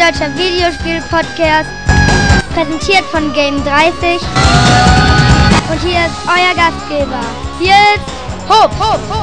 deutscher Videospiel-Podcast, präsentiert von Game30. Und hier ist euer Gastgeber. Hier ist Hopp.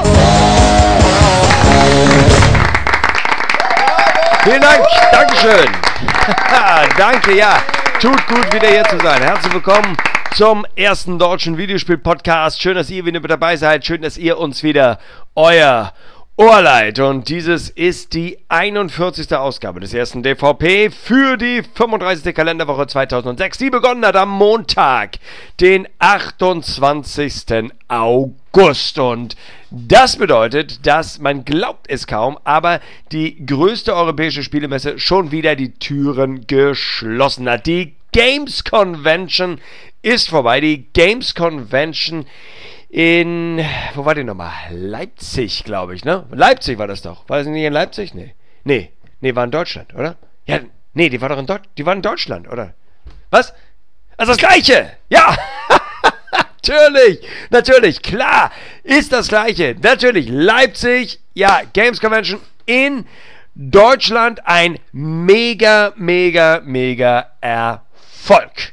Vielen Dank, Dankeschön. Danke, ja. Tut gut, wieder hier zu sein. Herzlich willkommen zum ersten deutschen Videospiel-Podcast. Schön, dass ihr wieder mit dabei seid. Schön, dass ihr uns wieder euer Ohr leiht. Und dieses ist die 41. Ausgabe des ersten DVP für die 35. Kalenderwoche 2006, die begonnen hat am Montag, den 28. August. Und das bedeutet, dass, man glaubt es kaum, aber die größte europäische Spielemesse schon wieder die Türen geschlossen hat. Die Games Convention ist vorbei. Die Games Convention in, wo war die nochmal? Leipzig, glaube ich, ne? Leipzig war das doch. War das nicht in Leipzig? Nee, war in Deutschland, oder? Ja, nee, die war doch in Deutschland, oder? Was? Also das Gleiche! Ja! Natürlich, klar, ist das Gleiche. Natürlich, Leipzig, ja, Games Convention in Deutschland, ein mega Erfolg.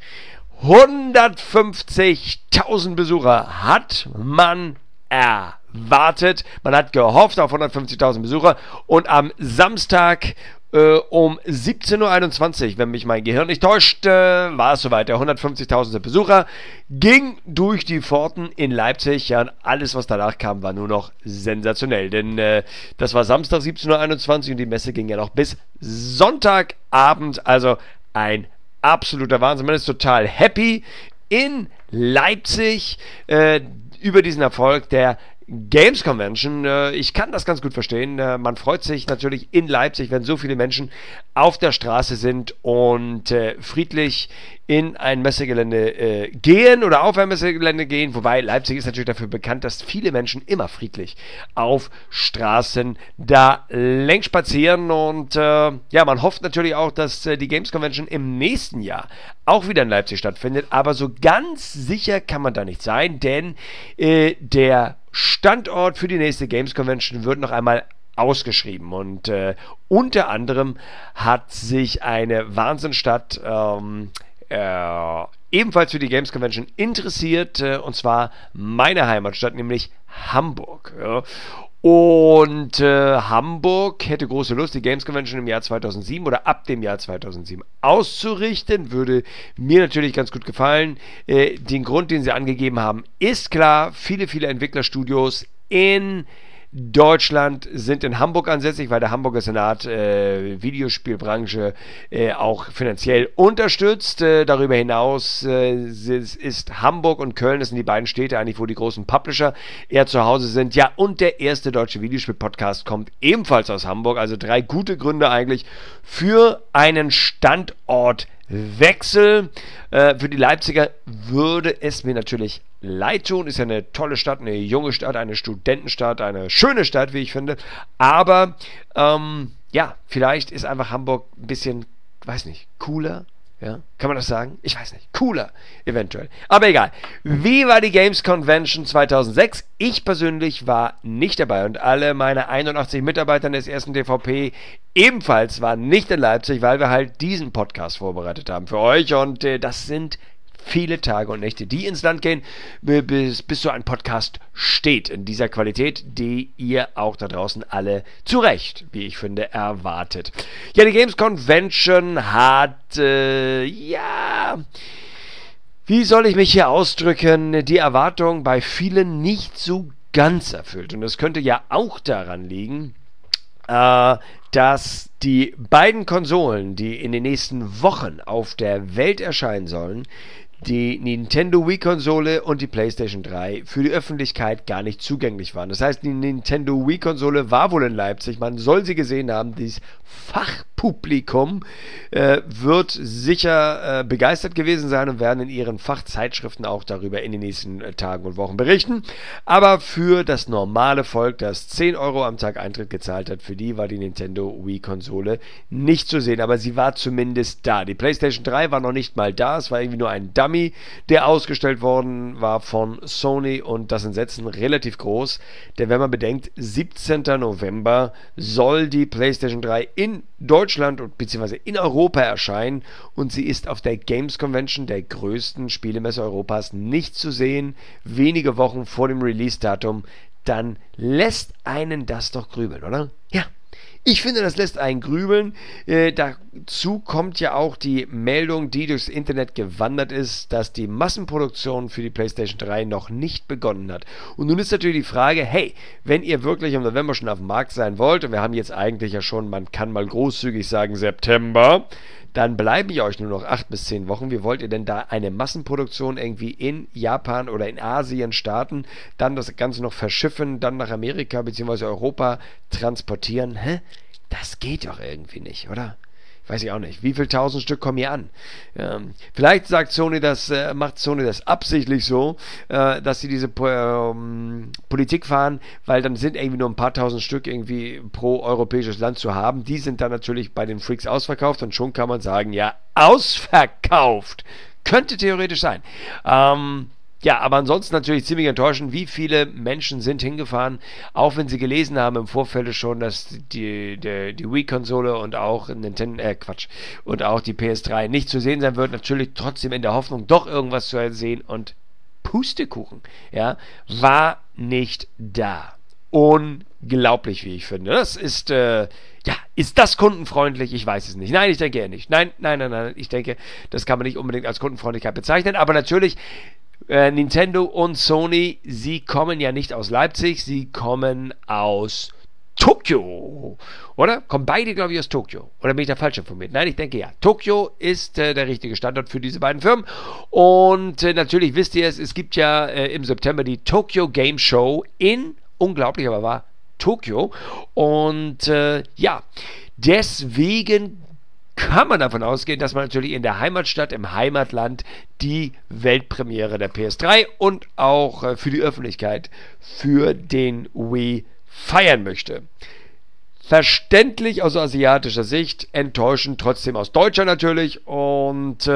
150.000 Besucher hat man erwartet. Man hat gehofft auf 150.000 Besucher. Und am Samstag um 17.21 Uhr, wenn mich mein Gehirn nicht täuscht, war es soweit. Der 150.000. Besucher ging durch die Pforten in Leipzig. Ja, und alles, was danach kam, war nur noch sensationell. Denn das war Samstag 17.21 Uhr und die Messe ging ja noch bis Sonntagabend. Also ein absoluter Wahnsinn. Man ist total happy in Leipzig über diesen Erfolg der Games Convention. Ich kann das ganz gut verstehen. Man freut sich natürlich in Leipzig, wenn so viele Menschen auf der Straße sind und friedlich in ein Messegelände gehen oder auf ein Messegelände gehen. Wobei Leipzig ist natürlich dafür bekannt, dass viele Menschen immer friedlich auf Straßen da längs spazieren. Und ja, man hofft natürlich auch, dass die Games Convention im nächsten Jahr auch wieder in Leipzig stattfindet. Aber so ganz sicher kann man da nicht sein, denn der Standort für die nächste Games Convention wird noch einmal ausgeschrieben. Und unter anderem hat sich eine Wahnsinnsstadt ebenfalls für die Games Convention interessiert, und zwar meine Heimatstadt, nämlich Hamburg. Ja. Und Hamburg hätte große Lust, die Games Convention im Jahr 2007 oder ab dem Jahr 2007 auszurichten. Würde mir natürlich ganz gut gefallen. Den Grund, den sie angegeben haben, ist klar. Viele Entwicklerstudios in Deutschland sind in Hamburg ansässig, weil der Hamburger Senat Videospielbranche auch finanziell unterstützt. Darüber hinaus ist Hamburg und Köln, das sind die beiden Städte eigentlich, wo die großen Publisher eher zu Hause sind. Ja, und der erste deutsche Videospiel-Podcast kommt ebenfalls aus Hamburg. Also 3 gute Gründe eigentlich für einen Standortwechsel. Für die Leipziger würde es mir natürlich leid tun. Ist ja eine tolle Stadt, eine junge Stadt, eine Studentenstadt, eine schöne Stadt, wie ich finde. Aber ja, vielleicht ist einfach Hamburg ein bisschen, weiß nicht, cooler. Ja, kann man das sagen? Ich weiß nicht. Cooler, eventuell. Aber egal. Wie war die Games Convention 2006? Ich persönlich war nicht dabei und alle meine 81 Mitarbeiter des ersten DVP ebenfalls waren nicht in Leipzig, weil wir halt diesen Podcast vorbereitet haben für euch. Und das sind viele Tage und Nächte, die ins Land gehen, bis so ein Podcast steht in dieser Qualität, die ihr auch da draußen alle zu Recht, wie ich finde, erwartet. Ja, die Games Convention hat, ja, wie soll ich mich hier ausdrücken, die Erwartung bei vielen nicht so ganz erfüllt. Und das könnte ja auch daran liegen, dass die beiden Konsolen, die in den nächsten Wochen auf der Welt erscheinen sollen, die Nintendo Wii-Konsole und die PlayStation 3 für die Öffentlichkeit gar nicht zugänglich waren. Das heißt, die Nintendo Wii-Konsole war wohl in Leipzig, man soll sie gesehen haben. Dieses Fachpublikum wird sicher begeistert gewesen sein und werden in ihren Fachzeitschriften auch darüber in den nächsten Tagen und Wochen berichten. Aber für das normale Volk, das 10 Euro am Tag Eintritt gezahlt hat, für die war die Nintendo Wii-Konsole nicht zu sehen. Aber sie war zumindest da. Die PlayStation 3 war noch nicht mal da, es war irgendwie nur ein Dummy, der ausgestellt worden war von Sony, und das in Sätzen relativ groß, denn wenn man bedenkt, 17. November soll die PlayStation 3 in Deutschland Deutschland und beziehungsweise in Europa erscheinen und sie ist auf der Games Convention, der größten Spielemesse Europas, nicht zu sehen, wenige Wochen vor dem Release-Datum, dann lässt einen das doch grübeln, oder? Ja. Ich finde, das lässt einen grübeln. Dazu kommt ja auch die Meldung, die durchs Internet gewandert ist, dass die Massenproduktion für die PlayStation 3 noch nicht begonnen hat. Und nun ist natürlich die Frage, hey, wenn ihr wirklich im November schon auf dem Markt sein wollt, und wir haben jetzt eigentlich ja schon, man kann mal großzügig sagen, September, dann bleiben ja euch nur noch 8 bis 10 Wochen. Wie wollt ihr denn da eine Massenproduktion irgendwie in Japan oder in Asien starten, dann das Ganze noch verschiffen, dann nach Amerika bzw. Europa transportieren? Hä? Das geht doch irgendwie nicht, oder? Weiß ich auch nicht. Wie viel 1000 Stück kommen hier an? Vielleicht macht Sony das absichtlich so, dass sie diese Politik fahren, weil dann sind irgendwie nur ein paar 1000 Stück irgendwie pro europäisches Land zu haben. Die sind dann natürlich bei den Freaks ausverkauft und schon kann man sagen, ja, ausverkauft. Könnte theoretisch sein. Ja, aber ansonsten natürlich ziemlich enttäuschend, wie viele Menschen sind hingefahren, auch wenn sie gelesen haben im Vorfeld schon, dass die Wii-Konsole und auch und auch die PS3 nicht zu sehen sein wird, natürlich trotzdem in der Hoffnung, doch irgendwas zu sehen, und Pustekuchen, ja, war nicht da. Unglaublich, wie ich finde. Das ist, ist das kundenfreundlich? Ich weiß es nicht. Nein, ich denke eher nicht. Nein, ich denke, das kann man nicht unbedingt als Kundenfreundlichkeit bezeichnen, aber natürlich, Nintendo und Sony, sie kommen ja nicht aus Leipzig, sie kommen aus Tokio, oder? Kommen beide, glaube ich, aus Tokio. Oder bin ich da falsch informiert? Nein, ich denke ja. Tokio ist der richtige Standort für diese beiden Firmen. Und natürlich wisst ihr es, es gibt ja im September die Tokyo Game Show in, unglaublich aber wahr, Tokio. Und deswegen kann man davon ausgehen, dass man natürlich in der Heimatstadt, im Heimatland, die Weltpremiere der PS3 und auch für die Öffentlichkeit für den Wii feiern möchte. Verständlich aus asiatischer Sicht, enttäuschend trotzdem aus deutscher natürlich, und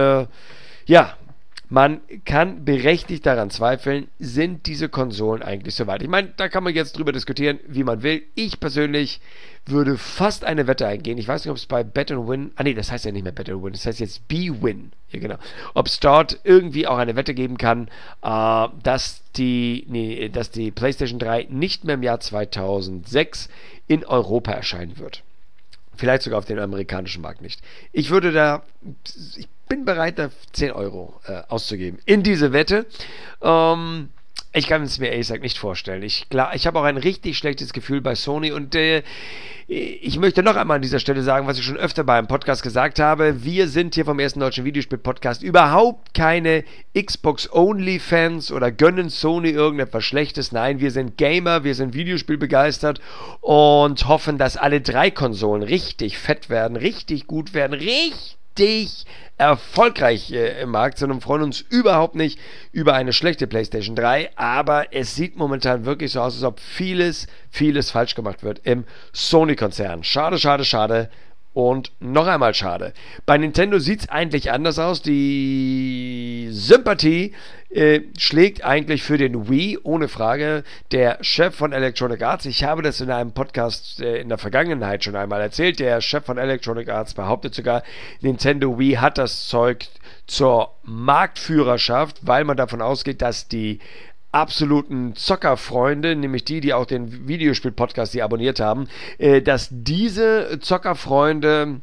man kann berechtigt daran zweifeln, sind diese Konsolen eigentlich soweit? Ich meine, da kann man jetzt drüber diskutieren, wie man will. Ich persönlich würde fast eine Wette eingehen. Ich weiß nicht, ob es bei Bet & Win, das heißt ja nicht mehr Bet & Win, das heißt jetzt BWin. Ja, genau. Ob es dort irgendwie auch eine Wette geben kann, dass die PlayStation 3 nicht mehr im Jahr 2006 in Europa erscheinen wird. Vielleicht sogar auf dem amerikanischen Markt nicht. Ich bin bereit, da 10 Euro auszugeben in diese Wette. Ich kann es mir ehrlich gesagt nicht vorstellen. Ich habe auch ein richtig schlechtes Gefühl bei Sony, und ich möchte noch einmal an dieser Stelle sagen, was ich schon öfter beim Podcast gesagt habe. Wir sind hier vom ersten deutschen Videospiel-Podcast überhaupt keine Xbox-Only-Fans oder gönnen Sony irgendetwas Schlechtes. Nein, wir sind Gamer, wir sind Videospiel-begeistert und hoffen, dass alle 3 Konsolen richtig fett werden, richtig gut werden, richtig erfolgreich im Markt sind, und freuen uns überhaupt nicht über eine schlechte PlayStation 3, aber es sieht momentan wirklich so aus, als ob vieles falsch gemacht wird im Sony-Konzern. Schade und noch einmal schade. Bei Nintendo sieht es eigentlich anders aus. Die Sympathie schlägt eigentlich für den Wii, ohne Frage. Der Chef von Electronic Arts, ich habe das in einem Podcast in der Vergangenheit schon einmal erzählt, der Chef von Electronic Arts behauptet sogar, Nintendo Wii hat das Zeug zur Marktführerschaft, weil man davon ausgeht, dass die absoluten Zockerfreunde, nämlich die auch den Videospiel-Podcast abonniert haben, dass diese Zockerfreunde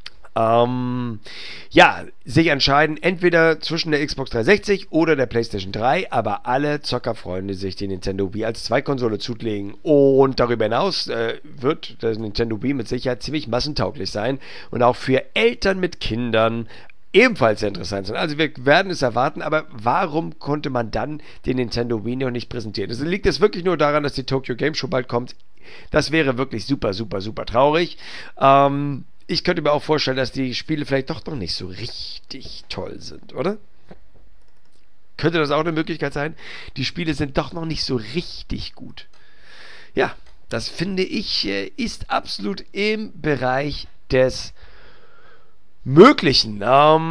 sich entscheiden, entweder zwischen der Xbox 360 oder der PlayStation 3, aber alle Zockerfreunde sich die Nintendo Wii als Zweikonsole zulegen. Und darüber hinaus wird das Nintendo Wii mit Sicherheit ziemlich massentauglich sein und auch für Eltern mit Kindern ebenfalls sehr interessant sein. Also wir werden es erwarten, aber warum konnte man dann den Nintendo Wii noch nicht präsentieren? Also liegt es wirklich nur daran, dass die Tokyo Game Show bald kommt? Das wäre wirklich super traurig. Ich könnte mir auch vorstellen, dass die Spiele vielleicht doch noch nicht so richtig toll sind, oder? Könnte das auch eine Möglichkeit sein? Die Spiele sind doch noch nicht so richtig gut. Ja, das finde ich ist absolut im Bereich des Möglichen.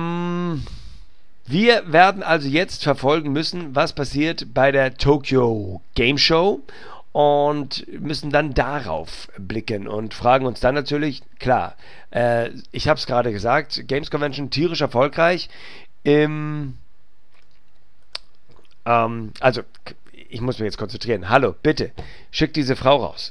Wir werden also jetzt verfolgen müssen, was passiert bei der Tokyo Game Show. und müssen dann darauf blicken und fragen uns dann natürlich, klar, ich habe es gerade gesagt, Games Convention tierisch erfolgreich. Also, ich muss mich jetzt konzentrieren. Hallo, bitte, schick diese Frau raus.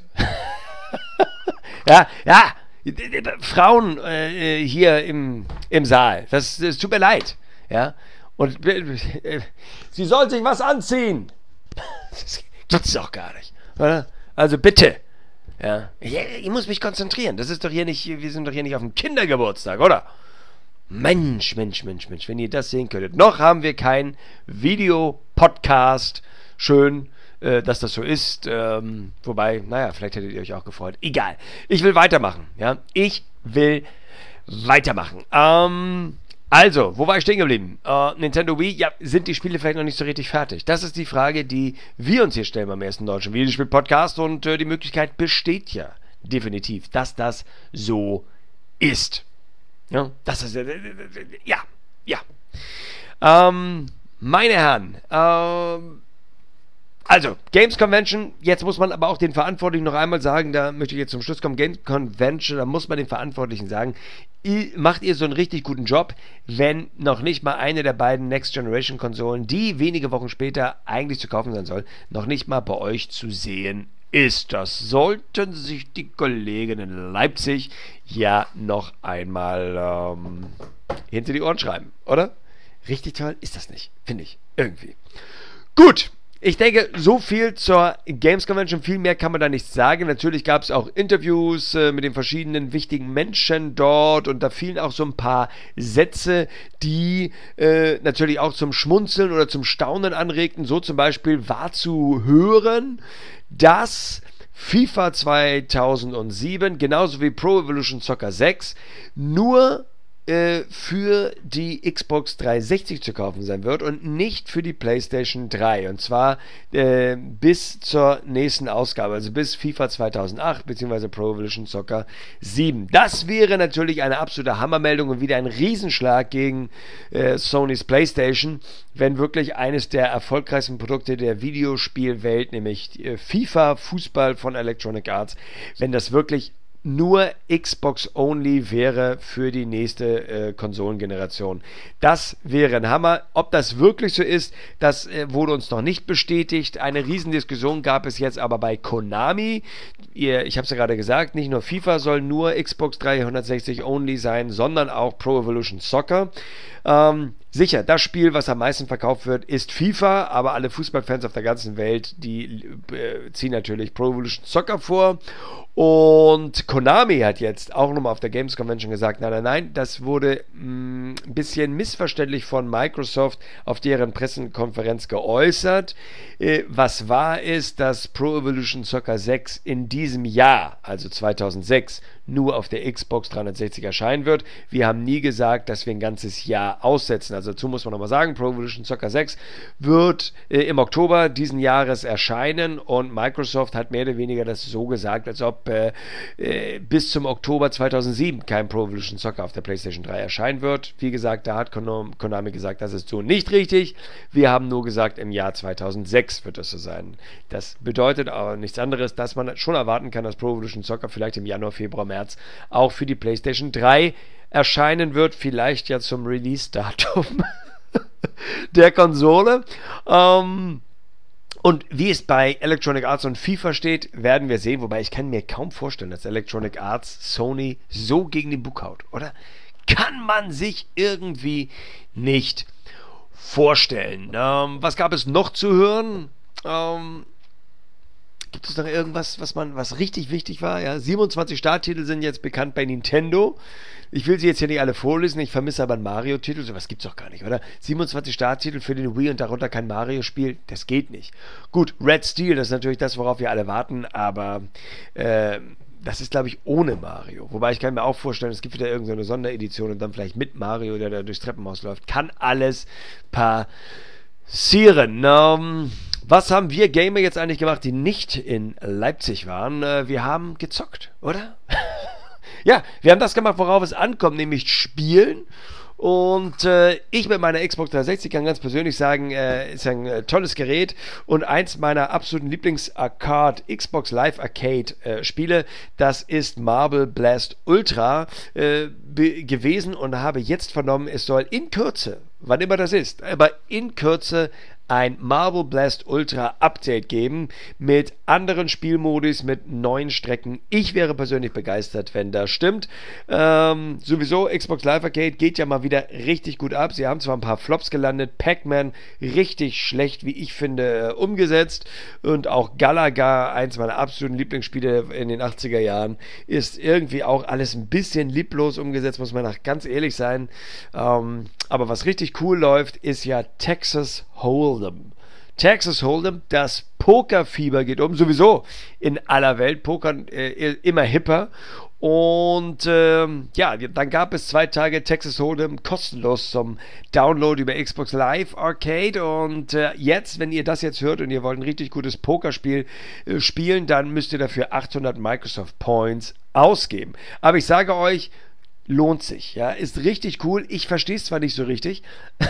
ja, Frauen hier im Saal, das tut mir leid. Ja, und sie soll sich was anziehen. Das gibt's doch gar nicht, oder? Also bitte. Ja, ich muss mich konzentrieren. Das ist doch hier nicht, wir sind doch hier nicht auf dem Kindergeburtstag, oder? Mensch, wenn ihr das sehen könntet. Noch haben wir kein Video-Podcast. Schön, dass das so ist. Wobei, naja, vielleicht hättet ihr euch auch gefreut. Egal. Ich will weitermachen. Ja, ich will weitermachen. Also, wo war ich stehen geblieben? Nintendo Wii, ja, sind die Spiele vielleicht noch nicht so richtig fertig? Das ist die Frage, die wir uns hier stellen beim ersten deutschen Videospiel-Podcast und die Möglichkeit besteht ja definitiv, dass das so ist. Ja, das ist, meine Herren, also, Games Convention, jetzt muss man aber auch den Verantwortlichen noch einmal sagen, da möchte ich jetzt zum Schluss kommen, Games Convention, da muss man den Verantwortlichen sagen, macht ihr so einen richtig guten Job, wenn noch nicht mal eine der beiden Next-Generation-Konsolen, die wenige Wochen später eigentlich zu kaufen sein soll, noch nicht mal bei euch zu sehen ist. Das sollten sich die Kollegen in Leipzig ja noch einmal hinter die Ohren schreiben, oder? Richtig toll ist das nicht, finde ich, irgendwie. Gut. Ich denke, so viel zur Games Convention, viel mehr kann man da nicht sagen. Natürlich gab es auch Interviews mit den verschiedenen wichtigen Menschen dort und da fielen auch so ein paar Sätze, die natürlich auch zum Schmunzeln oder zum Staunen anregten. So zum Beispiel war zu hören, dass FIFA 2007, genauso wie Pro Evolution Soccer 6, nur für die Xbox 360 zu kaufen sein wird und nicht für die PlayStation 3. Und zwar bis zur nächsten Ausgabe, also bis FIFA 2008 bzw. Pro Evolution Soccer 7. Das wäre natürlich eine absolute Hammermeldung und wieder ein Riesenschlag gegen Sonys PlayStation, wenn wirklich eines der erfolgreichsten Produkte der Videospielwelt, nämlich FIFA Fußball von Electronic Arts, wenn das wirklich nur Xbox-only wäre für die nächste Konsolengeneration. Das wäre ein Hammer. Ob das wirklich so ist, das wurde uns noch nicht bestätigt. Eine Riesendiskussion gab es jetzt aber bei Konami. Ich habe es ja gerade gesagt, nicht nur FIFA soll nur Xbox 360 only sein, sondern auch Pro Evolution Soccer. Sicher, das Spiel, was am meisten verkauft wird, ist FIFA, aber alle Fußballfans auf der ganzen Welt, die ziehen natürlich Pro Evolution Soccer vor. Und Konami hat jetzt auch nochmal auf der Games Convention gesagt, nein, das wurde ein bisschen missverständlich von Microsoft auf deren Pressekonferenz geäußert. Was wahr ist, dass Pro Evolution Soccer 6 in diesem Jahr, also 2006, nur auf der Xbox 360 erscheinen wird. Wir haben nie gesagt, dass wir ein ganzes Jahr aussetzen. Also dazu muss man nochmal sagen, Pro Evolution Soccer 6 wird im Oktober diesen Jahres erscheinen und Microsoft hat mehr oder weniger das so gesagt, als ob bis zum Oktober 2007 kein Pro Evolution Soccer auf der PlayStation 3 erscheinen wird. Wie gesagt, da hat Konami gesagt, das ist so nicht richtig. Wir haben nur gesagt, im Jahr 2006 wird das so sein. Das bedeutet aber nichts anderes, dass man schon erwarten kann, dass Pro Evolution Soccer vielleicht im Januar, Februar, März auch für die PlayStation 3 erscheinen wird, vielleicht ja zum Release-Datum der Konsole. Und wie es bei Electronic Arts und FIFA steht, werden wir sehen, wobei ich kann mir kaum vorstellen, dass Electronic Arts Sony so gegen den Bug haut, oder? Kann man sich irgendwie nicht vorstellen. Was gab es noch zu hören? Gibt es noch irgendwas, was richtig wichtig war? Ja, 27 Starttitel sind jetzt bekannt bei Nintendo. Ich will sie jetzt hier nicht alle vorlesen, ich vermisse aber einen Mario-Titel. Sowas gibt's doch gar nicht, oder? 27 Starttitel für den Wii und darunter kein Mario-Spiel, das geht nicht. Gut, Red Steel, das ist natürlich das, worauf wir alle warten, aber das ist, glaube ich, ohne Mario. Wobei ich kann mir auch vorstellen, es gibt wieder irgendeine Sonderedition und dann vielleicht mit Mario, der da durchs Treppenhaus läuft. Kann alles passieren. Was haben wir Gamer jetzt eigentlich gemacht, die nicht in Leipzig waren? Wir haben gezockt, oder? Ja, wir haben das gemacht, worauf es ankommt, nämlich spielen. Und ich mit meiner Xbox 360 kann ganz persönlich sagen, ist ein tolles Gerät und eins meiner absoluten Lieblings-Arcade, Xbox Live Arcade Spiele, das ist Marble Blast Ultra gewesen und habe jetzt vernommen, es soll in Kürze, wann immer das ist, aber in Kürze ein Marble Blast Ultra Update geben mit anderen Spielmodus, mit neuen Strecken. Ich wäre persönlich begeistert, wenn das stimmt. Sowieso, Xbox Live Arcade geht ja mal wieder richtig gut ab. Sie haben zwar ein paar Flops gelandet, Pac-Man richtig schlecht, wie ich finde, umgesetzt und auch Galaga, eins meiner absoluten Lieblingsspiele in den 80er Jahren, ist irgendwie auch alles ein bisschen lieblos umgesetzt, muss man ganz ehrlich sein. Aber was richtig cool läuft, ist ja Texas Hold'em. Texas Hold'em, das Pokerfieber geht um, sowieso in aller Welt, Pokern immer hipper. Und ja, dann gab es 2 Tage Texas Hold'em kostenlos zum Download über Xbox Live Arcade. Und jetzt, wenn ihr das jetzt hört und ihr wollt ein richtig gutes Pokerspiel spielen, dann müsst ihr dafür 800 Microsoft Points ausgeben. Aber ich sage euch, lohnt sich, ja, ist richtig cool. Ich verstehe es zwar nicht so richtig.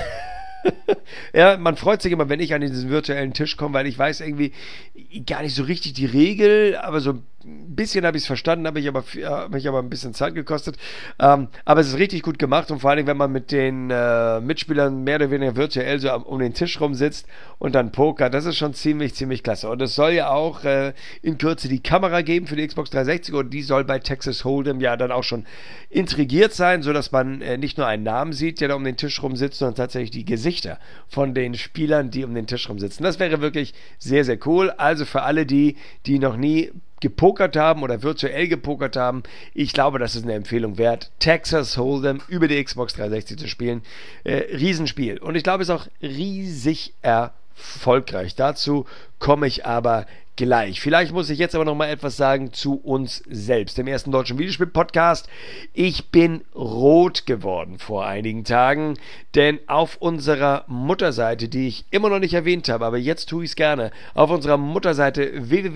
Ja, man freut sich immer, wenn ich an diesen virtuellen Tisch komme, weil ich weiß irgendwie gar nicht so richtig die Regel, aber so ein bisschen habe ich es verstanden, habe mich aber ein bisschen Zeit gekostet. Aber es ist richtig gut gemacht und vor allem, wenn man mit den Mitspielern mehr oder weniger virtuell so um den Tisch rum sitzt und dann Poker, das ist schon ziemlich, ziemlich klasse. Und es soll ja auch in Kürze die Kamera geben für die Xbox 360 und die soll bei Texas Hold'em ja dann auch schon integriert sein, sodass man nicht nur einen Namen sieht, der da um den Tisch rum sitzt, sondern tatsächlich die Gesichter von den Spielern, die um den Tisch rum sitzen. Das wäre wirklich sehr, sehr cool. Also für alle die noch nie gepokert haben oder virtuell gepokert haben, ich glaube, das ist eine Empfehlung wert, Texas Hold'em über die Xbox 360 zu spielen. Riesenspiel. Und ich glaube, es ist auch riesig erfolgreich. Dazu komme ich aber gleich. Vielleicht muss ich jetzt aber noch mal etwas sagen zu uns selbst, dem ersten deutschen Videospiel-Podcast. Ich bin rot geworden vor einigen Tagen, denn auf unserer Mutterseite, die ich immer noch nicht erwähnt habe, aber jetzt tue ich es gerne, auf unserer Mutterseite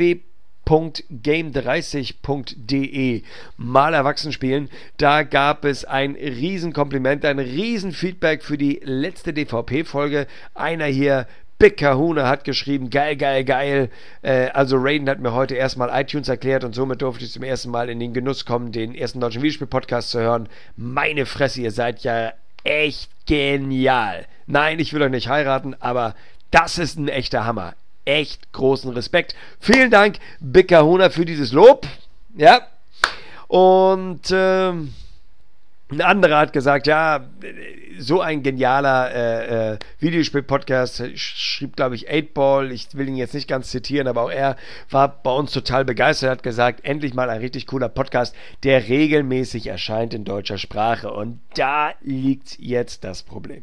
www.game30.de mal erwachsen spielen. Da gab es ein Riesenkompliment, ein Riesenfeedback für die letzte DVP-Folge. Einer hier, Big Kahuna, hat geschrieben, geil, geil, geil. Also Raiden hat mir heute erstmal iTunes erklärt und somit durfte ich zum ersten Mal in den Genuss kommen, den ersten deutschen Videospiel-Podcast zu hören. Meine Fresse, ihr seid ja echt genial. Nein, ich will euch nicht heiraten, aber das ist ein echter Hammer. Echt großen Respekt. Vielen Dank, Big Kahuna, für dieses Lob. Ja. Und ein anderer hat gesagt, ja, so ein genialer Videospiel-Podcast, schrieb, glaube ich, 8Ball, ich will ihn jetzt nicht ganz zitieren, aber auch er war bei uns total begeistert, hat gesagt, endlich mal ein richtig cooler Podcast, der regelmäßig erscheint in deutscher Sprache. Und da liegt jetzt das Problem.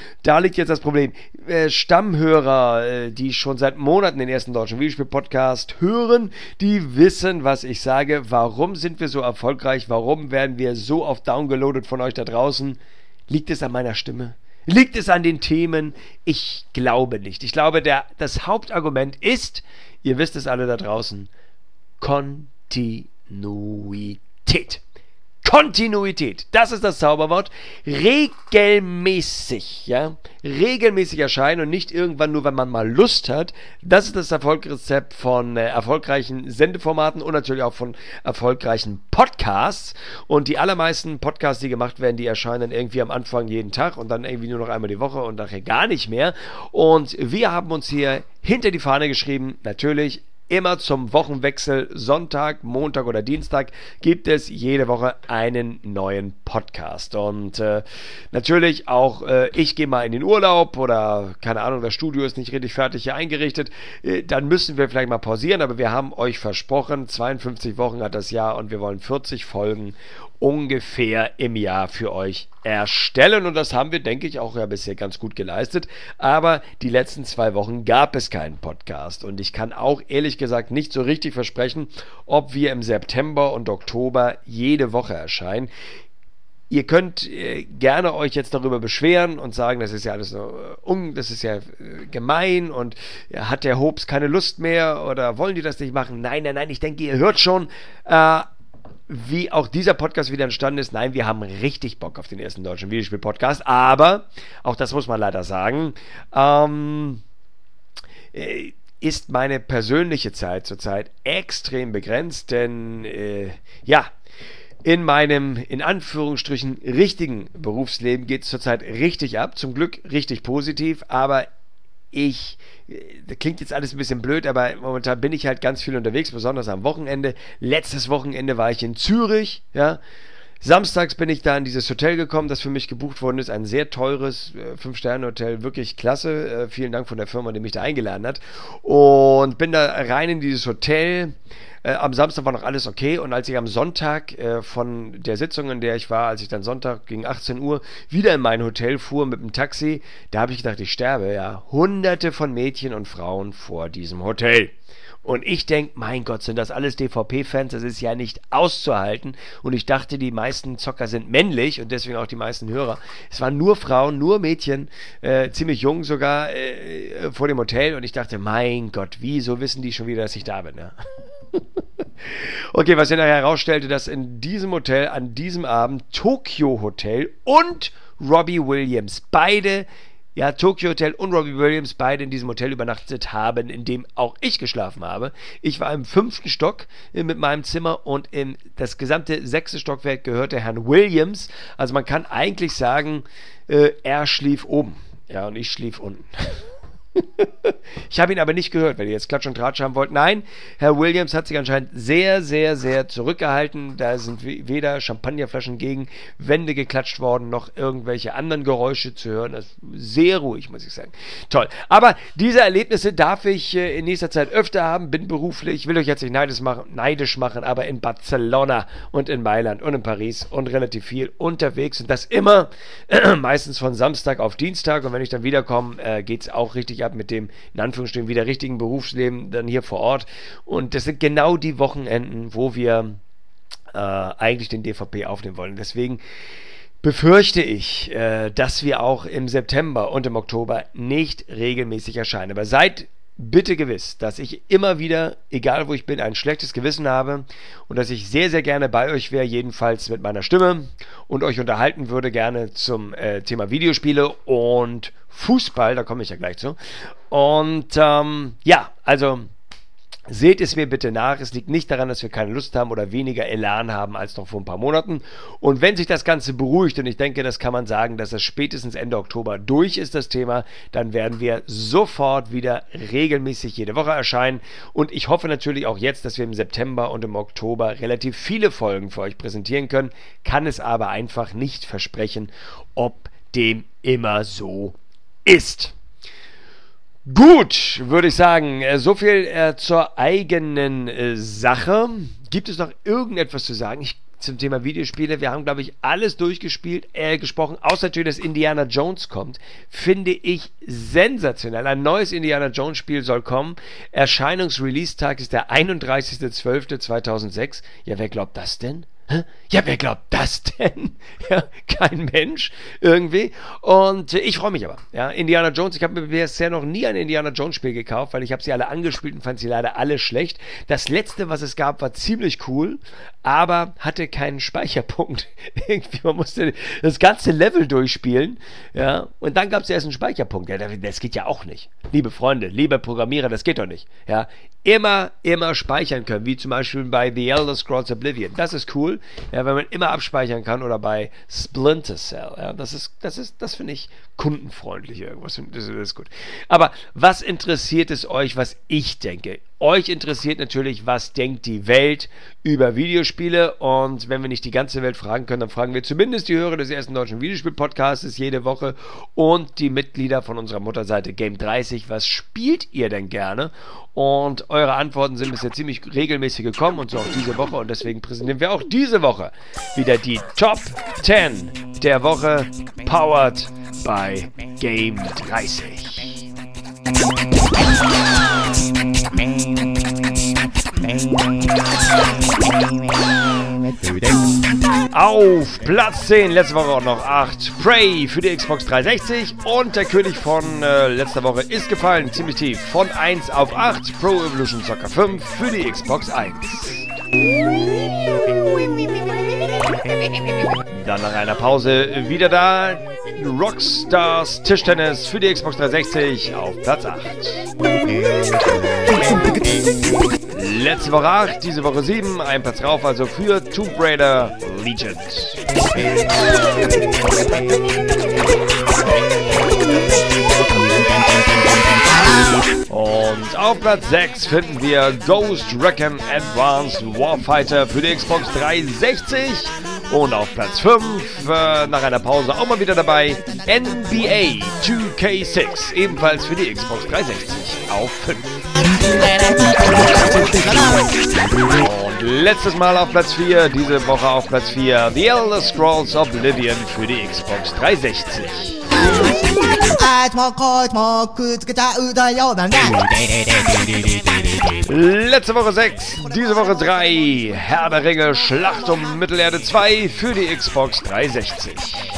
Stammhörer, die schon seit Monaten den ersten deutschen Videospiel-Podcast hören, die wissen, was ich sage. Warum sind wir so erfolgreich? Warum werden wir so oft downgeloadet von euch da draußen? Liegt es an meiner Stimme? Liegt es an den Themen? Ich glaube nicht. Ich glaube, das Hauptargument ist, ihr wisst es alle da draußen, Kontinuität. Kontinuität, das ist das Zauberwort. Regelmäßig, ja, regelmäßig erscheinen und nicht irgendwann nur, wenn man mal Lust hat. Das ist das Erfolgsrezept von erfolgreichen Sendeformaten und natürlich auch von erfolgreichen Podcasts. Und die allermeisten Podcasts, die gemacht werden, die erscheinen irgendwie am Anfang jeden Tag und dann irgendwie nur noch einmal die Woche und nachher gar nicht mehr. Und wir haben uns hier hinter die Fahne geschrieben, natürlich, immer zum Wochenwechsel, Sonntag, Montag oder Dienstag, gibt es jede Woche einen neuen Podcast. Und natürlich auch, ich gehe mal in den Urlaub oder, keine Ahnung, das Studio ist nicht richtig fertig hier eingerichtet. Dann müssen wir vielleicht mal pausieren, aber wir haben euch versprochen, 52 Wochen hat das Jahr und wir wollen 40 Folgen ungefähr im Jahr für euch erstellen und das haben wir, denke ich, auch ja bisher ganz gut geleistet, aber die letzten 2 Wochen gab es keinen Podcast und ich kann auch ehrlich gesagt nicht so richtig versprechen, ob wir im September und Oktober jede Woche erscheinen. Ihr könnt gerne euch jetzt darüber beschweren und sagen, das ist ja alles das ist ja gemein und hat der Hobbs keine Lust mehr oder wollen die das nicht machen? Nein, ich denke, ihr hört schon, wie auch dieser Podcast wieder entstanden ist. Nein, wir haben richtig Bock auf den ersten deutschen Videospiel-Podcast, aber, auch das muss man leider sagen, ist meine persönliche Zeit zurzeit extrem begrenzt, denn in meinem, in Anführungsstrichen, richtigen Berufsleben geht es zurzeit richtig ab, zum Glück richtig positiv, aber das klingt jetzt alles ein bisschen blöd, aber momentan bin ich halt ganz viel unterwegs, besonders am Wochenende. Letztes Wochenende war ich in Zürich, ja. Samstags bin ich da in dieses Hotel gekommen, das für mich gebucht worden ist. Ein sehr teures 5-Sterne-Hotel, wirklich klasse. Vielen Dank von der Firma, die mich da eingeladen hat. Und bin da rein in dieses Hotel. Am Samstag war noch alles okay und als ich am Sonntag von der Sitzung, in der ich war, als ich dann Sonntag gegen 18 Uhr wieder in mein Hotel fuhr mit dem Taxi, da habe ich gedacht, ich sterbe, ja. Hunderte von Mädchen und Frauen vor diesem Hotel. Und ich denke, mein Gott, sind das alles DVP-Fans, das ist ja nicht auszuhalten. Und ich dachte, die meisten Zocker sind männlich und deswegen auch die meisten Hörer. Es waren nur Frauen, nur Mädchen, ziemlich jung sogar, vor dem Hotel. Und ich dachte, mein Gott, wieso wissen die schon wieder, dass ich da bin, ja? Okay, was sich nachher herausstellte, dass in diesem Hotel an diesem Abend Tokyo Hotel und Robbie Williams, Tokyo Hotel und Robbie Williams beide in diesem Hotel übernachtet haben, in dem auch ich geschlafen habe. Ich war im 5. Stock mit meinem Zimmer und das gesamte 6. Stockwerk gehörte Herrn Williams. Also man kann eigentlich sagen, er schlief oben, ja, und ich schlief unten. Ich habe ihn aber nicht gehört, weil ihr jetzt Klatsch und Tratsch haben wollt. Nein, Herr Williams hat sich anscheinend sehr, sehr, sehr zurückgehalten. Da sind weder Champagnerflaschen gegen Wände geklatscht worden, noch irgendwelche anderen Geräusche zu hören. Das ist sehr ruhig, muss ich sagen. Toll. Aber diese Erlebnisse darf ich in nächster Zeit öfter haben. Bin beruflich, will euch jetzt nicht neidisch machen, aber in Barcelona und in Mailand und in Paris und relativ viel unterwegs. Und das immer meistens von Samstag auf Dienstag. Und wenn ich dann wiederkomme, geht es auch richtig ab mit dem, in Anführungsstrichen, wieder richtigen Berufsleben dann hier vor Ort. Und das sind genau die Wochenenden, wo wir eigentlich den DVP aufnehmen wollen. Deswegen befürchte ich, dass wir auch im September und im Oktober nicht regelmäßig erscheinen. Aber seid bitte gewiss, dass ich immer wieder, egal wo ich bin, ein schlechtes Gewissen habe und dass ich sehr, sehr gerne bei euch wäre, jedenfalls mit meiner Stimme und euch unterhalten würde, gerne zum Thema Videospiele und Fußball, da komme ich ja gleich zu. Und also seht es mir bitte nach. Es liegt nicht daran, dass wir keine Lust haben oder weniger Elan haben als noch vor ein paar Monaten. Und wenn sich das Ganze beruhigt, und ich denke, das kann man sagen, dass das spätestens Ende Oktober durch ist, das Thema, dann werden wir sofort wieder regelmäßig jede Woche erscheinen. Und ich hoffe natürlich auch jetzt, dass wir im September und im Oktober relativ viele Folgen für euch präsentieren können, kann es aber einfach nicht versprechen, ob dem immer so ist. Gut, würde ich sagen, so viel zur eigenen Sache. Gibt es noch irgendetwas zu sagen zum Thema Videospiele? Wir haben, glaube ich, alles gesprochen, außer natürlich, dass Indiana Jones kommt. Finde ich sensationell. Ein neues Indiana Jones Spiel soll kommen. Erscheinungs-Release-Tag ist der 31.12.2006. Ja, wer glaubt das denn? Ja, wer glaubt das denn? Ja, kein Mensch irgendwie. Und ich freue mich aber. Ja, Indiana Jones, ich habe mir bisher noch nie ein Indiana Jones Spiel gekauft, weil ich habe sie alle angespielt und fand sie leider alle schlecht. Das letzte, was es gab, war ziemlich cool, aber hatte keinen Speicherpunkt. Irgendwie, man musste das ganze Level durchspielen, ja, und dann gab es erst einen Speicherpunkt. Ja, das geht ja auch nicht. Liebe Freunde, liebe Programmierer, das geht doch nicht. Ja, immer speichern können, wie zum Beispiel bei The Elder Scrolls Oblivion. Das ist cool, ja, wenn man immer abspeichern kann, oder bei Splinter Cell. Ja, das finde ich kundenfreundlich irgendwas. Das ist gut. Aber was interessiert es euch, was ich denke? Euch interessiert natürlich, was denkt die Welt über Videospiele, und wenn wir nicht die ganze Welt fragen können, dann fragen wir zumindest die Hörer des ersten deutschen Videospiel-Podcasts jede Woche und die Mitglieder von unserer Mutterseite Game30. Was spielt ihr denn gerne? Und eure Antworten sind bisher ziemlich regelmäßig gekommen, und so auch diese Woche, und deswegen präsentieren wir auch diese Woche wieder die Top 10 der Woche, powered by Game30. Auf Platz 10, letzte Woche auch noch 8, Prey für die Xbox 360, und der König von letzter Woche ist gefallen, ziemlich tief, von 1 auf 8, Pro Evolution Soccer 5 für die Xbox 1. Dann nach einer Pause wieder da. Rockstars Tischtennis für die Xbox 360 auf Platz 8. Letzte Woche 8, diese Woche 7, ein Platz rauf, also für Tomb Raider Legend. Und auf Platz 6 finden wir Ghost Recon Advanced Warfighter für die Xbox 360. Und auf Platz 5, nach einer Pause auch mal wieder dabei, NBA 2K6, ebenfalls für die Xbox 360 auf 5. Und letztes Mal auf Platz 4, diese Woche auf Platz 4, The Elder Scrolls Oblivion für die Xbox 360. Letzte Woche 6, diese Woche 3, Herr der Ringe, Schlacht um Mittelerde 2 für die Xbox 360.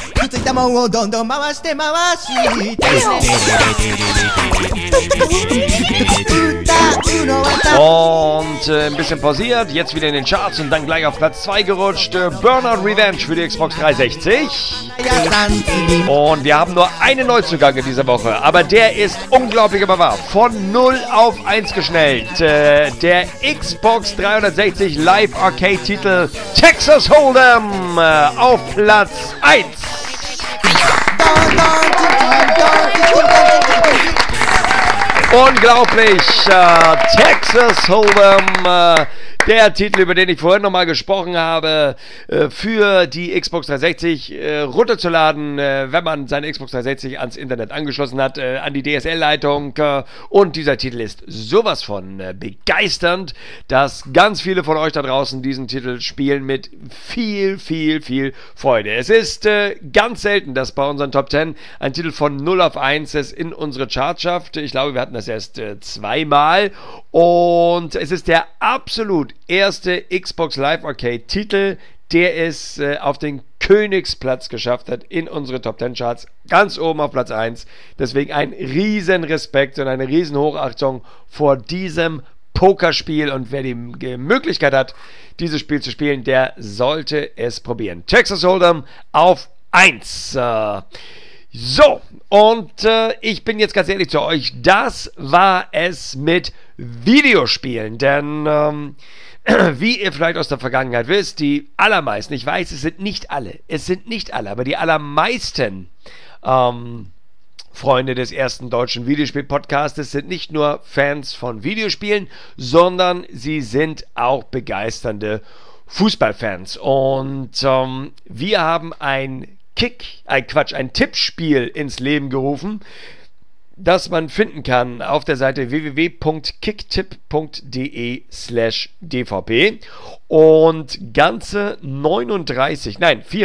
Und ein bisschen pausiert, jetzt wieder in den Charts und dann gleich auf Platz 2 gerutscht. Burnout Revenge für die Xbox 360. Und wir haben nur einen Neuzugang in dieser Woche, aber der ist unglaublich aber wahr. Von 0 auf 1 geschnellt. Der Xbox 360 Live Arcade Titel Texas Hold'em auf Platz 1. Unglaublich, Texas Hold'em, der Titel, über den ich vorhin nochmal gesprochen habe, für die Xbox 360 runterzuladen, wenn man seine Xbox 360 ans Internet angeschlossen hat, an die DSL-Leitung. Und dieser Titel ist sowas von begeisternd, dass ganz viele von euch da draußen diesen Titel spielen mit viel, viel, viel Freude. Es ist ganz selten, dass bei unseren Top 10 ein Titel von 0 auf 1 es in unsere Charts schafft. Ich glaube, wir hatten das erst zweimal. Und es ist der absolut erste Xbox Live Arcade Titel, der es auf den Königsplatz geschafft hat in unsere Top 10 Charts, ganz oben auf Platz 1. Deswegen ein riesen Respekt und eine riesen Hochachtung vor diesem Pokerspiel, und wer die Möglichkeit hat, dieses Spiel zu spielen, der sollte es probieren. Texas Hold'em auf 1. So, und ich bin jetzt ganz ehrlich zu euch, das war es mit Videospielen, denn wie ihr vielleicht aus der Vergangenheit wisst, die allermeisten, ich weiß, es sind nicht alle, aber die allermeisten Freunde des ersten deutschen Videospiel-Podcastes sind nicht nur Fans von Videospielen, sondern sie sind auch begeisternde Fußballfans. Und wir haben ein Tippspiel ins Leben gerufen, das man finden kann auf der Seite www.kicktipp.de/dvp, und ganze 34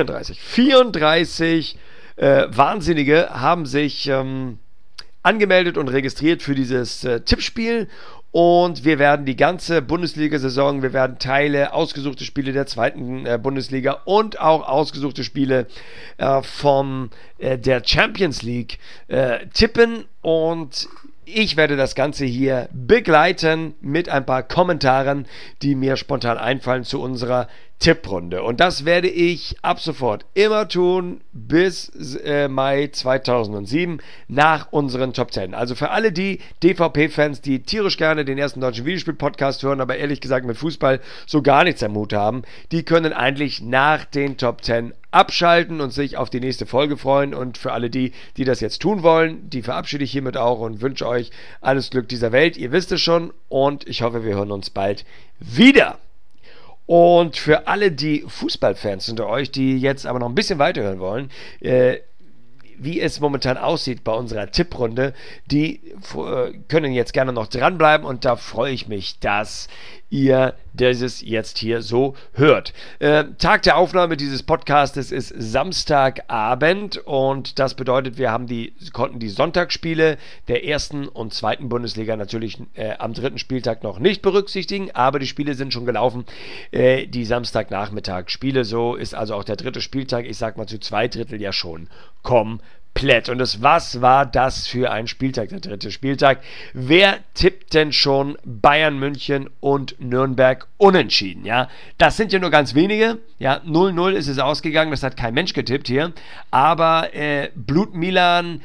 Wahnsinnige haben sich angemeldet und registriert für dieses Tippspiel. Und wir werden die ganze Bundesliga-Saison, wir werden Teile, ausgesuchte Spiele der zweiten Bundesliga und auch ausgesuchte Spiele von der Champions League tippen. Und ich werde das Ganze hier begleiten mit ein paar Kommentaren, die mir spontan einfallen zu unserer Tipprunde. Und das werde ich ab sofort immer tun bis Mai 2007 nach unseren Top 10. Also für alle die DVP-Fans, die tierisch gerne den ersten deutschen Videospiel-Podcast hören, aber ehrlich gesagt mit Fußball so gar nichts am Hut haben, die können eigentlich nach den Top 10 abschalten und sich auf die nächste Folge freuen. Und für alle die das jetzt tun wollen, die verabschiede ich hiermit auch und wünsche euch alles Glück dieser Welt. Ihr wisst es schon, und ich hoffe, wir hören uns bald wieder. Und für alle die Fußballfans unter euch, die jetzt aber noch ein bisschen weiterhören wollen, wie es momentan aussieht bei unserer Tipprunde, die können jetzt gerne noch dranbleiben, und da freue ich mich, dass ihr dieses jetzt hier so hört. Tag der Aufnahme dieses Podcastes ist Samstagabend, und das bedeutet, wir konnten die Sonntagsspiele der ersten und zweiten Bundesliga natürlich am dritten Spieltag noch nicht berücksichtigen, aber die Spiele sind schon gelaufen, die Samstagnachmittagsspiele, so ist also auch der dritte Spieltag, ich sag mal zu 2/3 ja schon komplett. komplett. Und was war das für ein Spieltag, der dritte Spieltag? Wer tippt denn schon Bayern München und Nürnberg unentschieden? Ja, das sind ja nur ganz wenige. Ja, 0-0 ist es ausgegangen, das hat kein Mensch getippt hier. Aber Blut Milan,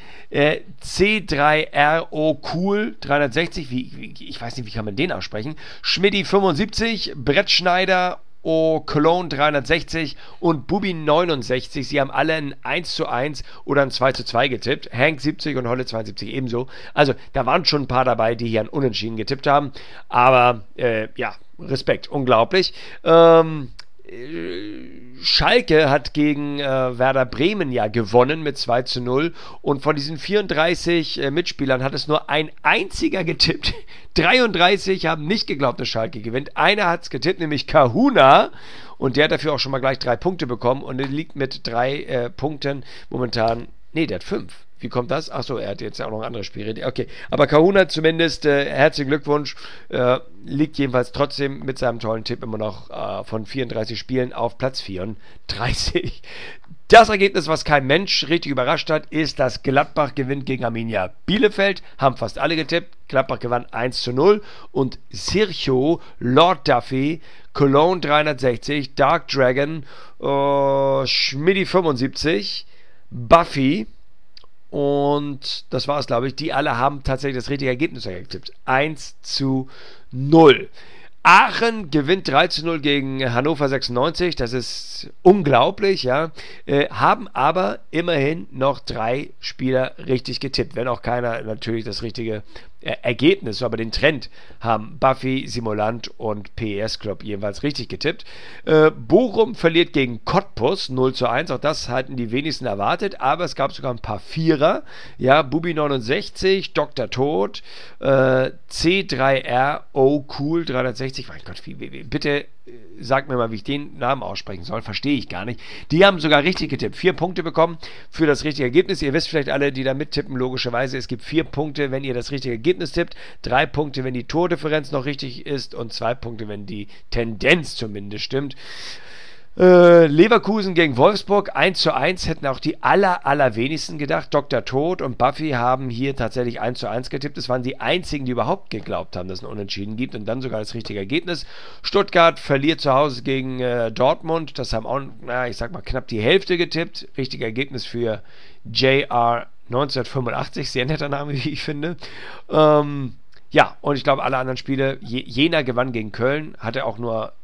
C3RO Cool 360, ich weiß nicht, wie kann man den aussprechen? Schmidti 75, Brett Schneider, Cologne 360 und Bubi 69. Sie haben alle ein 1:1 oder ein 2:2 getippt. Hank 70 und Holle 72 ebenso. Also da waren schon ein paar dabei, die hier ein Unentschieden getippt haben. Aber ja, Respekt, unglaublich. Schalke hat gegen Werder Bremen ja gewonnen mit 2:0 und von diesen 34 Mitspielern hat es nur ein einziger getippt. 33 haben nicht geglaubt, dass Schalke gewinnt. Einer hat es getippt, nämlich Kahuna, und der hat dafür auch schon mal gleich 3 Punkte bekommen und er liegt mit 3 Punkten momentan, nee, der hat 5. Wie kommt das? Achso, er hat jetzt auch noch andere Spiele. Okay, aber Kahuna zumindest, herzlichen Glückwunsch, liegt jedenfalls trotzdem mit seinem tollen Tipp immer noch von 34 Spielen auf Platz 34. Das Ergebnis, was kein Mensch richtig überrascht hat, ist, dass Gladbach gewinnt gegen Arminia Bielefeld. Haben fast alle getippt. Gladbach gewann 1:0 und Sergio, Lord Duffy, Cologne 360, Dark Dragon, Schmidti 75, Buffy, und das war es, glaube ich. Die alle haben tatsächlich das richtige Ergebnis getippt. 1:0. Aachen gewinnt 3:0 gegen Hannover 96. Das ist unglaublich, ja. Haben aber immerhin noch 3 Spieler richtig getippt. Wenn auch keiner natürlich das richtige Ergebnis, aber den Trend haben Buffy, Simolant und PES Club jeweils richtig getippt. Bochum verliert gegen Cottbus 0:1. Auch das hatten die wenigsten erwartet, aber es gab sogar ein paar Vierer. Ja, Bubi 69, Dr. Tod, C3RO Cool 360. Mein Gott, bitte sagt mir mal, wie ich den Namen aussprechen soll. Verstehe ich gar nicht. Die haben sogar richtig getippt. 4 Punkte bekommen für das richtige Ergebnis. Ihr wisst vielleicht alle, die da mittippen, logischerweise, es gibt 4 Punkte, wenn ihr das richtige Ergebnis tippt, 3 Punkte, wenn die Tordifferenz noch richtig ist und 2 Punkte, wenn die Tendenz zumindest stimmt. Leverkusen gegen Wolfsburg 1:1, hätten auch die allerwenigsten gedacht. Dr. Tod und Buffy haben hier tatsächlich 1:1 getippt. Es waren die einzigen, die überhaupt geglaubt haben, dass es ein Unentschieden gibt und dann sogar das richtige Ergebnis. Stuttgart verliert zu Hause gegen Dortmund. Das haben auch, ich sag mal, knapp die Hälfte getippt. Richtiges Ergebnis für JR 1985. Sehr netter Name, wie ich finde. Ja, und ich glaube, alle anderen Spiele, Jena gewann gegen Köln, hatte auch nur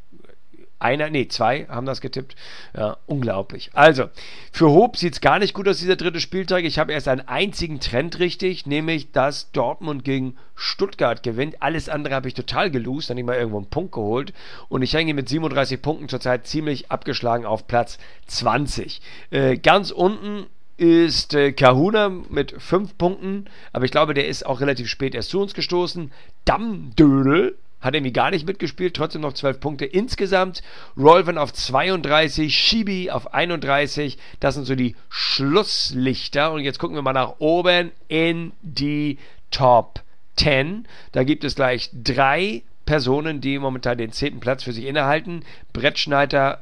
2 haben das getippt. Ja, unglaublich. Also, für Hoop sieht es gar nicht gut aus, dieser dritte Spieltag. Ich habe erst einen einzigen Trend richtig, nämlich, dass Dortmund gegen Stuttgart gewinnt. Alles andere habe ich total gelost, dann nicht mal irgendwo einen Punkt geholt. Und ich hänge mit 37 Punkten zurzeit ziemlich abgeschlagen auf Platz 20. Ganz unten ist Kahuna mit 5 Punkten, aber ich glaube, der ist auch relativ spät erst zu uns gestoßen. Dammdödel hat irgendwie gar nicht mitgespielt, trotzdem noch 12 Punkte insgesamt. Rolven auf 32, Shibi auf 31. Das sind so die Schlusslichter. Und jetzt gucken wir mal nach oben in die Top 10. Da gibt es gleich 3 Personen, die momentan den 10. Platz für sich innehalten. Brett Schneider,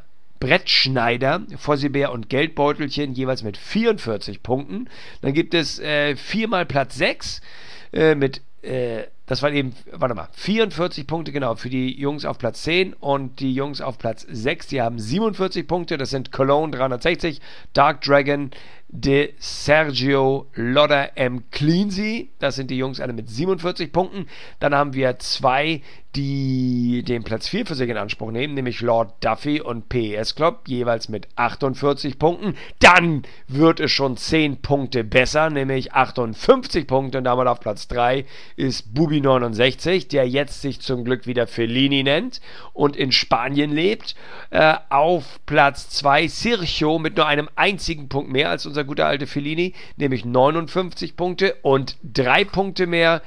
Vossibär und Geldbeutelchen jeweils mit 44 Punkten. Dann gibt es 4-mal Platz 6 mit das waren eben, 44 Punkte genau für die Jungs auf Platz 10 und die Jungs auf Platz 6, die haben 47 Punkte, das sind Cologne 360, Dark Dragon, de Sergio, Lodder M. Cleansey, das sind die Jungs alle mit 47 Punkten. Dann haben wir 2, die den Platz 4 für sich in Anspruch nehmen, nämlich Lord Duffy und PES Club, jeweils mit 48 Punkten. Dann wird es schon 10 Punkte besser, nämlich 58 Punkte, und damit auf Platz 3 ist Bubi 69, der jetzt sich zum Glück wieder Fellini nennt und in Spanien lebt. Auf Platz 2 Sergio mit nur einem einzigen Punkt mehr als unser guter alter Fellini, nämlich 59 Punkte und 3 Punkte mehr.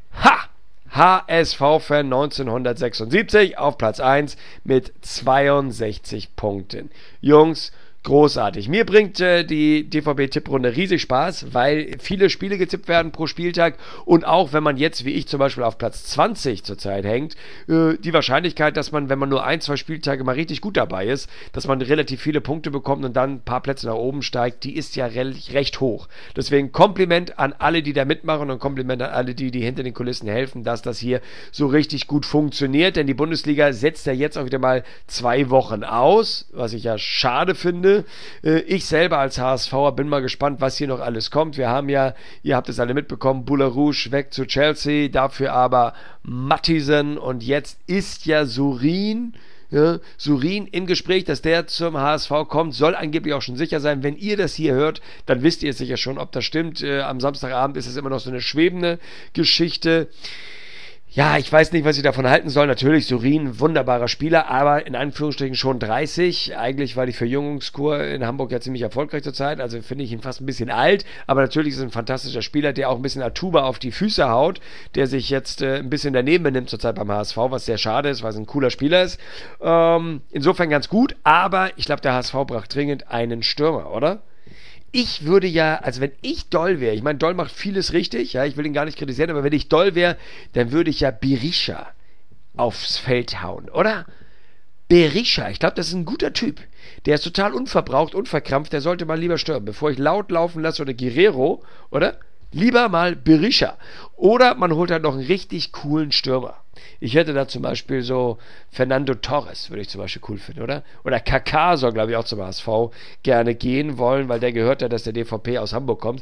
HSV-Fan 1976 auf Platz 1 mit 62 Punkten. Jungs, großartig. Mir bringt die DVB-Tipprunde riesig Spaß, weil viele Spiele getippt werden pro Spieltag und auch wenn man jetzt, wie ich zum Beispiel, auf Platz 20 zurzeit hängt, die Wahrscheinlichkeit, dass man, wenn man nur 1-2 Spieltage mal richtig gut dabei ist, dass man relativ viele Punkte bekommt und dann ein paar Plätze nach oben steigt, die ist ja recht hoch. Deswegen Kompliment an alle, die da mitmachen und Kompliment an alle, die hinter den Kulissen helfen, dass das hier so richtig gut funktioniert, denn die Bundesliga setzt ja jetzt auch wieder mal 2 Wochen aus, was ich ja schade finde. Ich selber als HSVer bin mal gespannt, was hier noch alles kommt. Wir haben ja, ihr habt es alle mitbekommen, Boularouche weg zu Chelsea, dafür aber Mattisen und jetzt ist ja Surin im Gespräch, dass der zum HSV kommt, soll angeblich auch schon sicher sein. Wenn ihr das hier hört, dann wisst ihr es sicher schon, ob das stimmt. Am Samstagabend ist es immer noch so eine schwebende Geschichte. Ja, ich weiß nicht, was ich davon halten soll. Natürlich, Surin, wunderbarer Spieler, aber in Anführungsstrichen schon 30. Eigentlich war die Verjüngungskur in Hamburg ja ziemlich erfolgreich zurzeit, also finde ich ihn fast ein bisschen alt, aber natürlich ist er ein fantastischer Spieler, der auch ein bisschen Atuba auf die Füße haut, der sich jetzt ein bisschen daneben benimmt zurzeit beim HSV, was sehr schade ist, weil es ein cooler Spieler ist. Insofern ganz gut, aber ich glaube, der HSV braucht dringend einen Stürmer, oder? Ich würde ja, also wenn ich Doll wäre, ich meine, Doll macht vieles richtig, ja, ich will ihn gar nicht kritisieren, aber wenn ich Doll wäre, dann würde ich ja Berisha aufs Feld hauen, oder? Berisha, ich glaube, das ist ein guter Typ. Der ist total unverbraucht, unverkrampft, der sollte mal lieber sterben, bevor ich laut laufen lasse oder Guerrero, oder? Lieber mal Berisha. Oder man holt halt noch einen richtig coolen Stürmer. Ich hätte da zum Beispiel so Fernando Torres, würde ich zum Beispiel cool finden, oder? Oder Kaká soll, glaube ich, auch zum HSV gerne gehen wollen, weil der gehört ja, dass der DVP aus Hamburg kommt.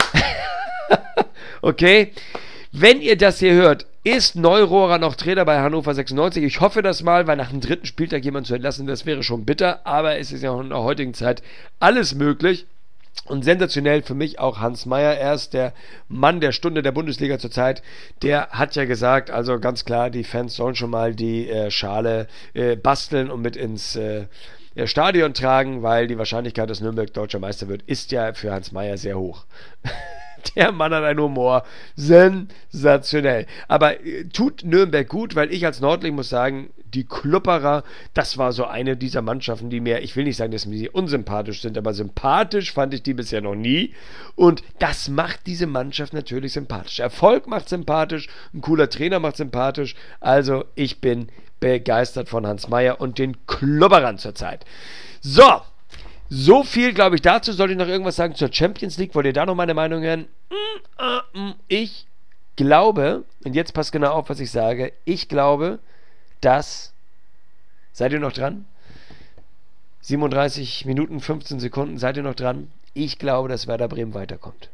Okay, wenn ihr das hier hört, ist Neurohrer noch Trainer bei Hannover 96? Ich hoffe das mal, weil nach dem 3. Spieltag jemanden zu entlassen, das wäre schon bitter, aber es ist ja auch in der heutigen Zeit alles möglich. Und sensationell für mich auch Hans Meyer, er ist der Mann der Stunde der Bundesliga zurzeit. Der hat ja gesagt, also ganz klar, die Fans sollen schon mal die Schale basteln und mit ins Stadion tragen, weil die Wahrscheinlichkeit, dass Nürnberg deutscher Meister wird, ist ja für Hans Meyer sehr hoch. Der Mann hat einen Humor. Sensationell. Aber tut Nürnberg gut, weil ich als Nordling muss sagen, die Klupperer, das war so eine dieser Mannschaften, die mir, ich will nicht sagen, dass mir sie unsympathisch sind, aber sympathisch fand ich die bisher noch nie. Und das macht diese Mannschaft natürlich sympathisch. Erfolg macht sympathisch, ein cooler Trainer macht sympathisch. Also ich bin begeistert von Hans Meyer und den Klubberern zurzeit. So viel, glaube ich, dazu. Soll ich noch irgendwas sagen zur Champions League? Wollt ihr da noch meine Meinung hören? Ich glaube, und jetzt passt genau auf, was ich sage, ich glaube, dass, seid ihr noch dran? 37 Minuten, 15 Sekunden, seid ihr noch dran? Ich glaube, dass Werder Bremen weiterkommt.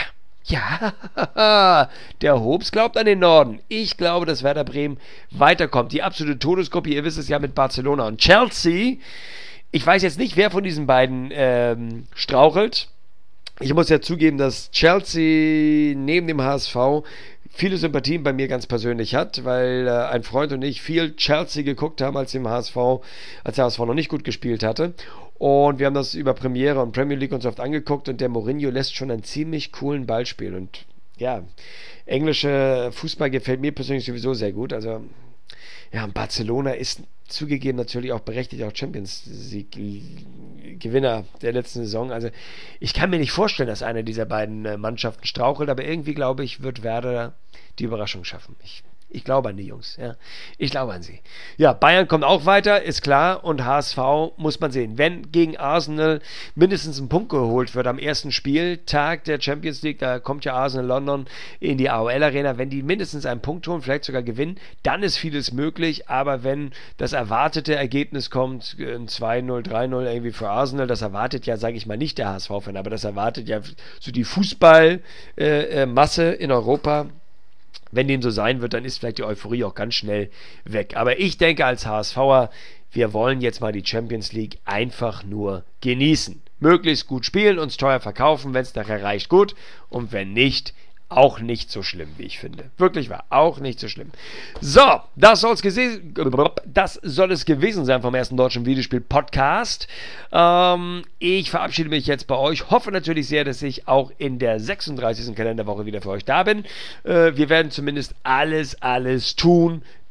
Ja, der Hobbs glaubt an den Norden. Ich glaube, dass Werder Bremen weiterkommt. Die absolute Todesgruppe, ihr wisst es ja, mit Barcelona und Chelsea. Ich weiß jetzt nicht, wer von diesen beiden strauchelt. Ich muss ja zugeben, dass Chelsea neben dem HSV viele Sympathien bei mir ganz persönlich hat, weil ein Freund und ich viel Chelsea geguckt haben, als der HSV noch nicht gut gespielt hatte. Und wir haben das über Premiere und Premier League uns oft angeguckt und der Mourinho lässt schon einen ziemlich coolen Ball spielen. Und ja, englische Fußball gefällt mir persönlich sowieso sehr gut. Also ja, Barcelona ist zugegeben natürlich auch berechtigt, auch Champions League Gewinner der letzten Saison. Also ich kann mir nicht vorstellen, dass eine dieser beiden Mannschaften strauchelt, aber irgendwie glaube ich, wird Werder die Überraschung schaffen. Ich glaube an die Jungs, ja. Ich glaube an sie. Ja, Bayern kommt auch weiter, ist klar. Und HSV muss man sehen. Wenn gegen Arsenal mindestens ein Punkt geholt wird am ersten Spieltag der Champions League, da kommt ja Arsenal London in die AOL Arena, wenn die mindestens einen Punkt holen, vielleicht sogar gewinnen, dann ist vieles möglich. Aber wenn das erwartete Ergebnis kommt, ein 2-0, 3-0 irgendwie für Arsenal, das erwartet ja, sage ich mal, nicht der HSV-Fan, aber das erwartet ja so die Fußballmasse in Europa. Wenn dem so sein wird, dann ist vielleicht die Euphorie auch ganz schnell weg. Aber ich denke als HSVer, wir wollen jetzt mal die Champions League einfach nur genießen. Möglichst gut spielen, uns teuer verkaufen, wenn es nachher reicht, gut. Und wenn nicht, auch nicht so schlimm, wie ich finde. Wirklich wahr, auch nicht so schlimm. So, das soll es gewesen sein vom ersten deutschen Videospiel-Podcast. Ich verabschiede mich jetzt bei euch. Hoffe natürlich sehr, dass ich auch in der 36. Kalenderwoche wieder für euch da bin. Wir werden zumindest alles tun,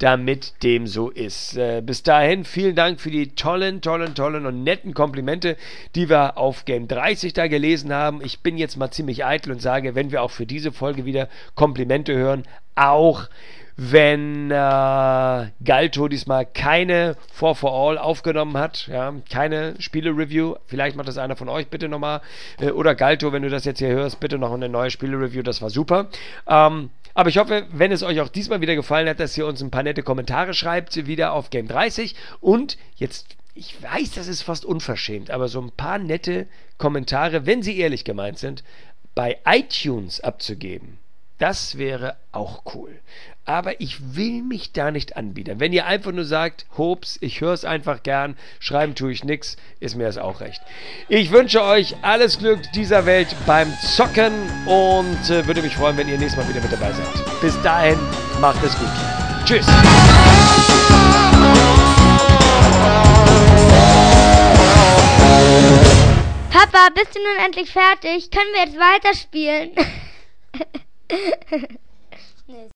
damit dem so ist. Bis dahin, vielen Dank für die tollen und netten Komplimente, die wir auf Game 30 da gelesen haben. Ich bin jetzt mal ziemlich eitel und sage, wenn wir auch für diese Folge wieder Komplimente hören, auch wenn Galto diesmal keine 4 for All aufgenommen hat, ja, keine Spiele-Review, vielleicht macht das einer von euch bitte nochmal, oder Galto, wenn du das jetzt hier hörst, bitte noch eine neue Spiele-Review, das war super. Aber ich hoffe, wenn es euch auch diesmal wieder gefallen hat, dass ihr uns ein paar nette Kommentare schreibt, wieder auf Game 30 und jetzt, ich weiß, das ist fast unverschämt, aber so ein paar nette Kommentare, wenn sie ehrlich gemeint sind, bei iTunes abzugeben. Das wäre auch cool. Aber ich will mich da nicht anbiedern. Wenn ihr einfach nur sagt, Hops, ich höre es einfach gern, schreiben tue ich nix, ist mir das auch recht. Ich wünsche euch alles Glück dieser Welt beim Zocken und würde mich freuen, wenn ihr nächstes Mal wieder mit dabei seid. Bis dahin, macht es gut. Tschüss. Papa, bist du nun endlich fertig? Können wir jetzt weiterspielen? Nee.